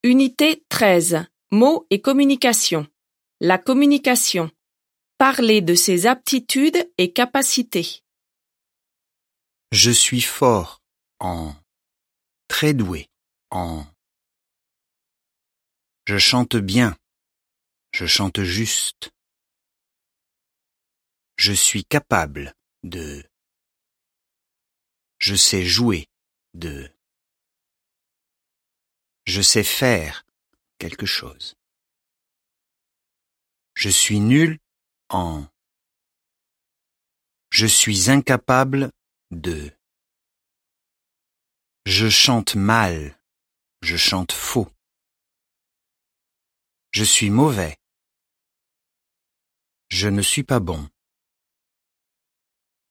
Unité 13. Mots et communication. La communication. Parler de ses aptitudes et capacités. Je suis fort en, très doué en. Je chante bien, je chante juste. Je suis capable de. Je sais jouer de. Je sais faire quelque chose. Je suis nul en. Je suis incapable de. Je chante mal, je chante faux. Je suis mauvais. Je ne suis pas bon.